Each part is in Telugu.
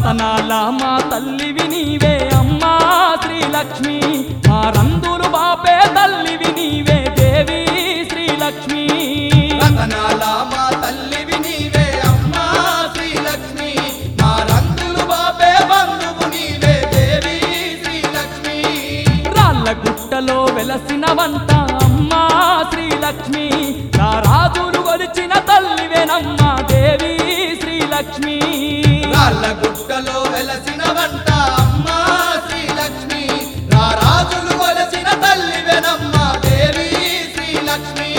రతనాల మా తల్లివి నీవే అమ్మా శ్రీలక్ష్మి మా రందులు బాపే తల్లివి నీవే దేవి శ్రీలక్ష్మి రతనాల మా తల్లివి నీవే అమ్మా శ్రీలక్ష్మి మా రంగులు బాపే బంధువు నీవే దేవి శ్రీలక్ష్మి రాళ్ళ గుట్టలో వెలసిన వంట అమ్మా శ్రీలక్ష్మి రాజులు కొలిచిన తల్లివేనమ్మా దేవి శ్రీలక్ష్మి రాళ్ళ గుట్టలో వెలసిన వంట అమ్మా శ్రీలక్ష్మి రాజులు కొలసిన తల్లివేనమ్మా దేవి శ్రీలక్ష్మి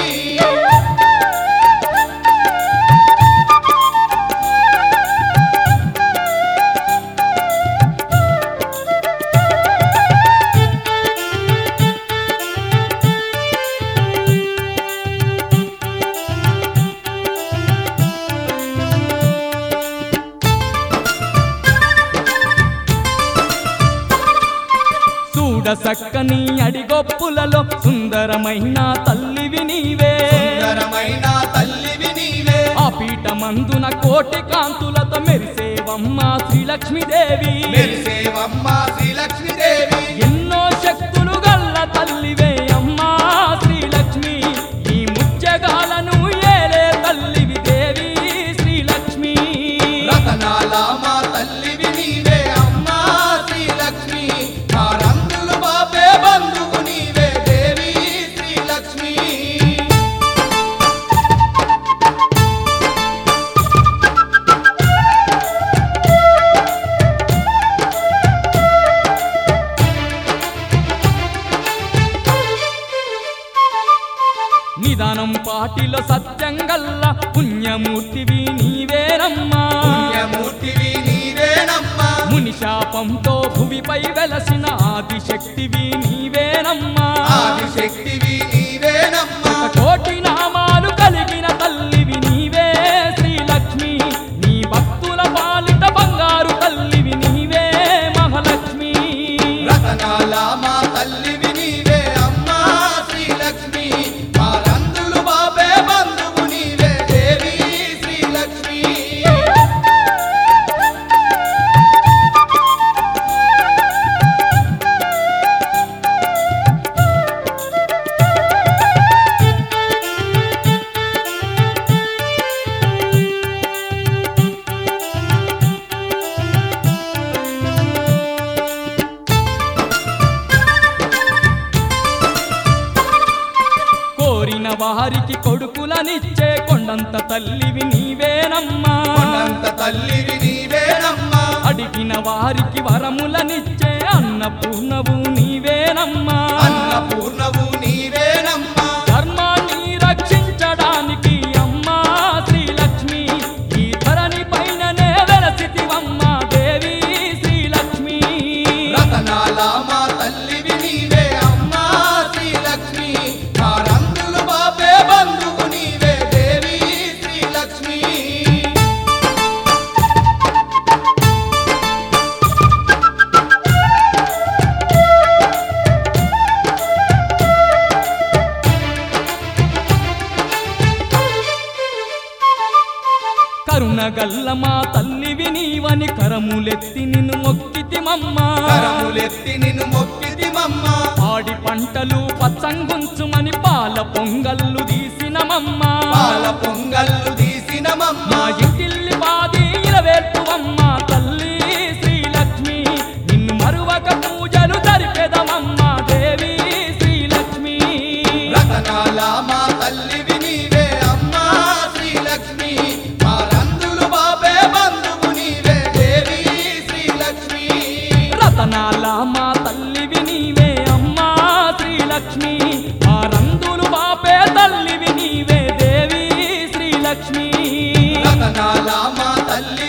సక్కని అడిగొప్పులలో సుందరమైన తల్లివి నీవే సుందరమైన తల్లివి నీవే ఆ పీఠమందున కోటి కాంతులతో మెరిసేవమ్మా శ్రీలక్ష్మీదేవి మెరిసేవమ్మా శ్రీలక్ష్మీదేవి ఎన్నో శక్తులు గల్ల తల్లివే అమ్మా శ్రీలక్ష్మి ఈ ముత్యగాలను ఏలే తల్లివి దేవి శ్రీలక్ష్మి రతనాల మా తల్లివి నీవే అమ్మా శ్రీలక్ష్మి మా రంగులు బాపే బంధువు నీవే దేవి శ్రీలక్ష్మి నిదానం పాటిలో సత్యంగల్ల పుణ్యమూర్తివి నీవేనమ్మా పుణ్యమూర్తివి నీవేనమ్మా ముని శాపంతో భువిపై వెలసిన ఆదిశక్తివి నీవేనమ్మా ఆదిశక్తివి నీవేనమ్మా కోటి నామాలు కలిగిన తల్లివి నీవే శ్రీలక్ష్మి నీ భక్తుల పాలిట బంగారు తల్లివి నీవే మహాలక్ష్మి రతనాల మా తల్లివి నీవే అమ్మా శ్రీలక్ష్మి మా రంగులు బాపే బంధువు నీవే దేవి శ్రీలక్ష్మి కోరిన వారికి కొడుకులనిచ్చే కొండంత తల్లివి నీవేనమ్మా కొండంత తల్లివి నీవేనమ్మా అడిగిన వారికి వరములనిచ్చే అన్నపూర్ణవు నీవేనమ్మా అన్నపూర్ణవు నీవేనమ్మా ధర్మాన్ని రక్షించడానికి అమ్మా శ్రీలక్ష్మి ఈ ధరణి పైననే వెలసితివమ్మా దేవి శ్రీలక్ష్మి రతనాల మా తల్లివి నీవే అమ్మా శ్రీలక్ష్మి మా రంగులు బాపే బంధువు నీవే దేవి శ్రీలక్ష్మి కరుణగల్ల మా తల్లివి నీవని కరములెత్తి నిన్ను మొక్కితిమమ్మా కరములెత్తి నిన్ను మొక్కితిమమ్మా పాడి పంటలు పచ్చంగుంచుమని పాల పొంగల్లు తీసినమమ్మా పాల పొంగల్లు తీసినమమ్మా మా ఇంటిల్లి బాది ఇలవేల్పువమ్మా తల్లి శ్రీలక్ష్మి నిన్ను మరువక పూజలు జరిపెదమమ్మా దేవి శ్రీలక్ష్మి రతనాల మా తల్లివి నీవే అమ్మా శ్రీలక్ష్మి మా రంగులు బాపే బంధువు నీవే దేవి శ్రీలక్ష్మి రతనాల మా తల్లివి నీవే అమ్మా శ్రీలక్ష్మి మా రందులు బాపే తల్లివి నీవే దేవి శ్రీలక్ష్మి రతనాల మా తల్లి